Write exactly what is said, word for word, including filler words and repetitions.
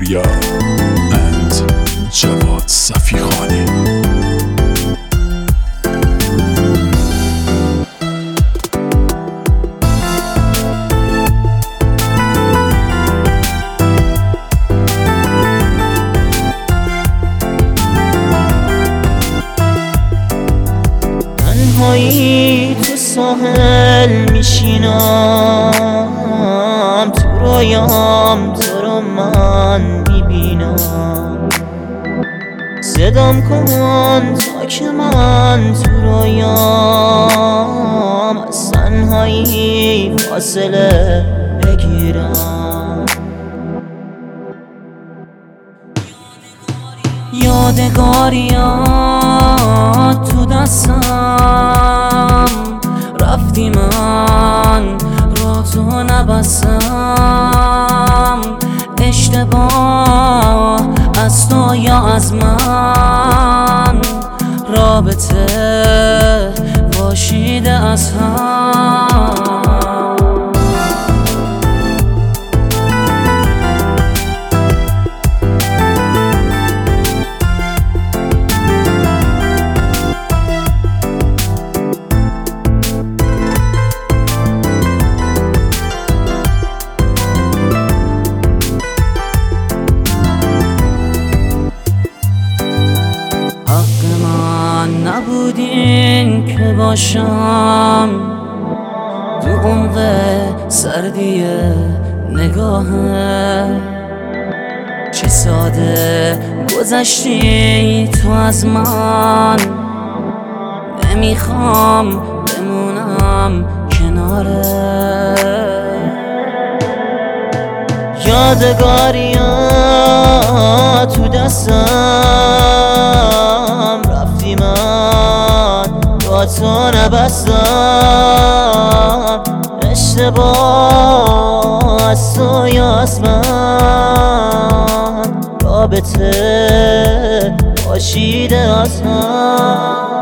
آریا اند جواد صفیخانی. تنهایی تو ساحل میشینم، تو رویام تو رو من میبینم. صدام کن تا که من تو رویام از تنهایی فاصله بگیرم. یادگاریات تو دستم، رفتی من را تو نبستم. اشتباه از تو یا از من، رابطه پاشیده از هم. نبودین که باشم تو عمق سردی نگاهه. چه ساده گذشتی تو از من، نمیخوام بمونم کناره. یادگاریات تو دستم، رفتی من با تو نبستم. اشتباه از تو یا از من، رابطه پاشیده از هم.